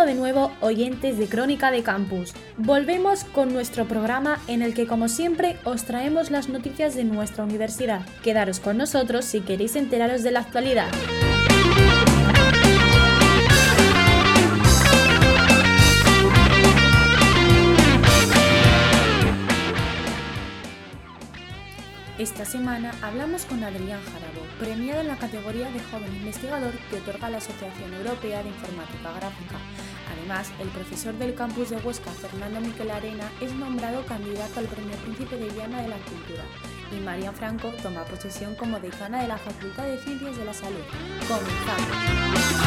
Bienvenido de nuevo, oyentes de Crónica de Campus. Volvemos con nuestro programa en el que, como siempre, os traemos las noticias de nuestra universidad. Quedaros con nosotros si queréis enteraros de la actualidad. Esta semana hablamos con Adrián Jarabo, premiado en la categoría de Joven Investigador que otorga la Asociación Europea de Informática Gráfica. Además, el profesor del campus de Huesca, Fernando Miquel Arena, es nombrado candidato al Premio Príncipe de Viana de la Cultura. Y Marian Franco toma posesión como decana de la Facultad de Ciencias de la Salud. ¡Comenzamos!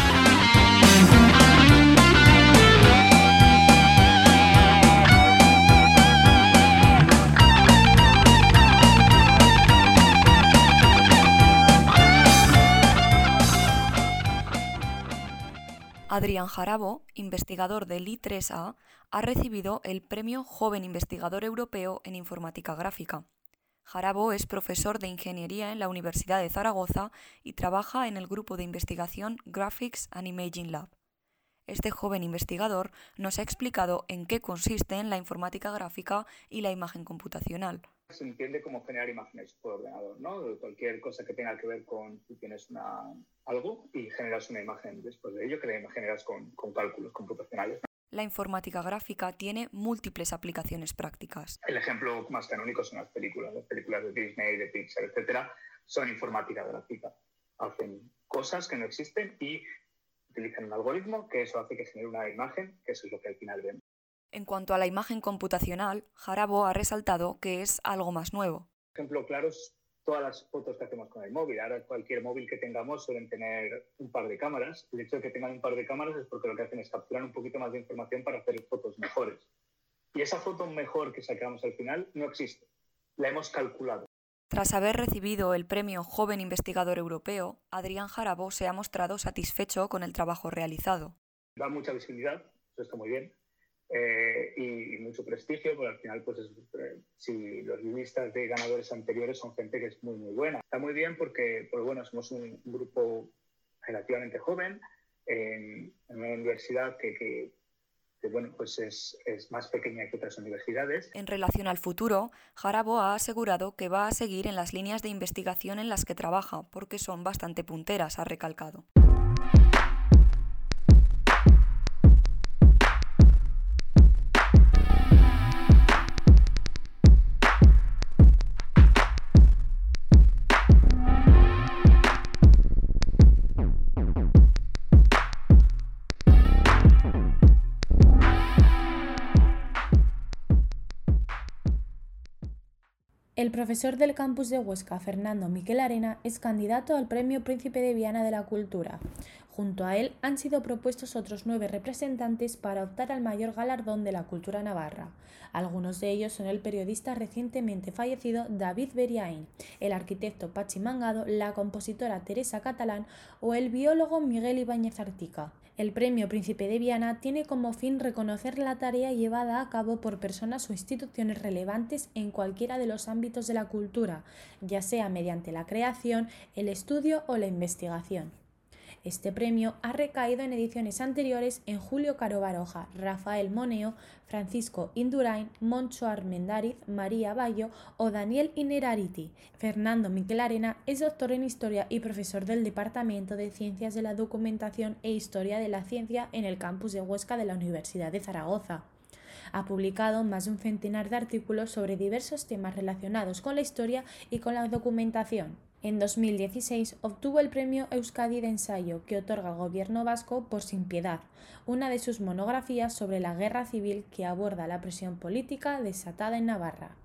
Adrián Jarabo, investigador del I3A, ha recibido el Premio Joven Investigador Europeo en Informática Gráfica. Jarabo es profesor de Ingeniería en la Universidad de Zaragoza y trabaja en el grupo de investigación Graphics and Imaging Lab. Este joven investigador nos ha explicado en qué consisten la informática gráfica y la imagen computacional. Se entiende como generar imágenes por ordenador, ¿no? Cualquier cosa que tenga que ver con tú tienes algo y generas una imagen después de ello que la generas con cálculos computacionales, ¿no? La informática gráfica tiene múltiples aplicaciones prácticas. El ejemplo más canónico son las películas de Disney, de Pixar, etcétera, son informática gráfica. Hacen cosas que no existen y utilizan un algoritmo que eso hace que genere una imagen, que eso es lo que al final vemos. En cuanto a la imagen computacional, Jarabo ha resaltado que es algo más nuevo. Ejemplo claro es todas las fotos que hacemos con el móvil. Ahora cualquier móvil que tengamos suelen tener un par de cámaras. El hecho de que tengan un par de cámaras es porque lo que hacen es capturar un poquito más de información para hacer fotos mejores. Y esa foto mejor que sacamos al final no existe. La hemos calculado. Tras haber recibido el Premio Joven Investigador Europeo, Adrián Jarabo se ha mostrado satisfecho con el trabajo realizado. Da mucha visibilidad, eso está muy bien. Y mucho prestigio, porque al final si los listas de ganadores anteriores son gente que es muy muy buena. Está muy bien porque somos un grupo relativamente joven en una universidad que es más pequeña que otras universidades. En relación al futuro, Jarabo ha asegurado que va a seguir en las líneas de investigación en las que trabaja, porque son bastante punteras, ha recalcado. El profesor del campus de Huesca, Fernando Miquel Arena, es candidato al Premio Príncipe de Viana de la Cultura. Junto a él han sido propuestos otros 9 representantes para optar al mayor galardón de la cultura navarra. Algunos de ellos son el periodista recientemente fallecido David Beriaín, el arquitecto Pachi Mangado, la compositora Teresa Catalán o el biólogo Miguel Ibáñez Artica. El Premio Príncipe de Viana tiene como fin reconocer la tarea llevada a cabo por personas o instituciones relevantes en cualquiera de los ámbitos de la cultura, ya sea mediante la creación, el estudio o la investigación. Este premio ha recaído en ediciones anteriores en Julio Caro Baroja, Rafael Moneo, Francisco Indurain, Moncho Armendáriz, María Bayo o Daniel Inerarity. Fernando Miquel Arena es doctor en Historia y profesor del Departamento de Ciencias de la Documentación e Historia de la Ciencia en el campus de Huesca de la Universidad de Zaragoza. Ha publicado más de un centenar de artículos sobre diversos temas relacionados con la historia y con la documentación. En 2016 obtuvo el Premio Euskadi de Ensayo que otorga el Gobierno vasco por Sin Piedad, una de sus monografías sobre la guerra civil que aborda la presión política desatada en Navarra.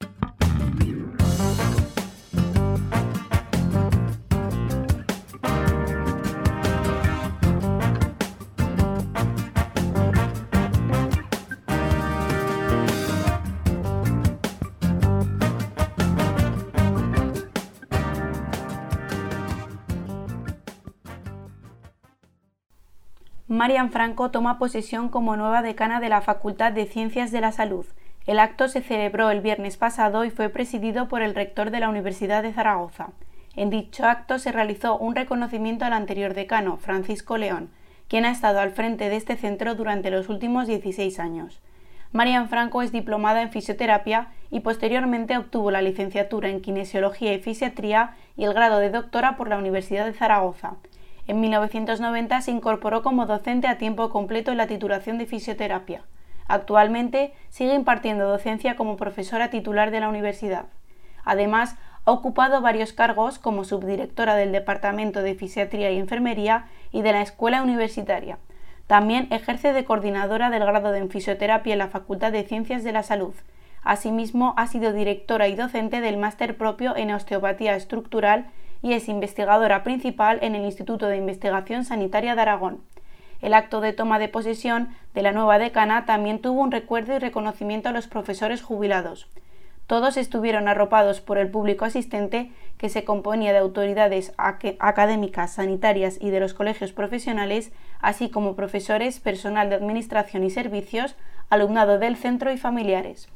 Marian Franco toma posesión como nueva decana de la Facultad de Ciencias de la Salud. El acto se celebró el viernes pasado y fue presidido por el rector de la Universidad de Zaragoza. En dicho acto se realizó un reconocimiento al anterior decano, Francisco León, quien ha estado al frente de este centro durante los últimos 16 años. Marian Franco es diplomada en fisioterapia y posteriormente obtuvo la licenciatura en kinesiología y fisiatría y el grado de doctora por la Universidad de Zaragoza. En 1990 se incorporó como docente a tiempo completo en la titulación de fisioterapia. Actualmente sigue impartiendo docencia como profesora titular de la universidad. Además, ha ocupado varios cargos como subdirectora del Departamento de Fisiatría y Enfermería y de la Escuela Universitaria. También ejerce de coordinadora del grado en fisioterapia en la Facultad de Ciencias de la Salud. Asimismo, ha sido directora y docente del máster propio en osteopatía estructural y es investigadora principal en el Instituto de Investigación Sanitaria de Aragón. El acto de toma de posesión de la nueva decana también tuvo un recuerdo y reconocimiento a los profesores jubilados. Todos estuvieron arropados por el público asistente, que se componía de autoridades académicas, sanitarias y de los colegios profesionales, así como profesores, personal de administración y servicios, alumnado del centro y familiares.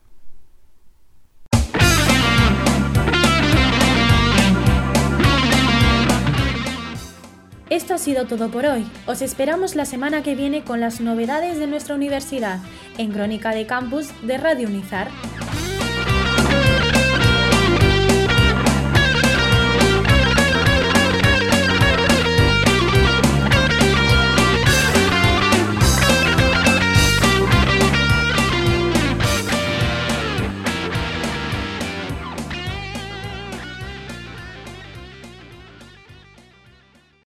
Esto ha sido todo por hoy. Os esperamos la semana que viene con las novedades de nuestra universidad en Crónica de Campus de Radio Unizar.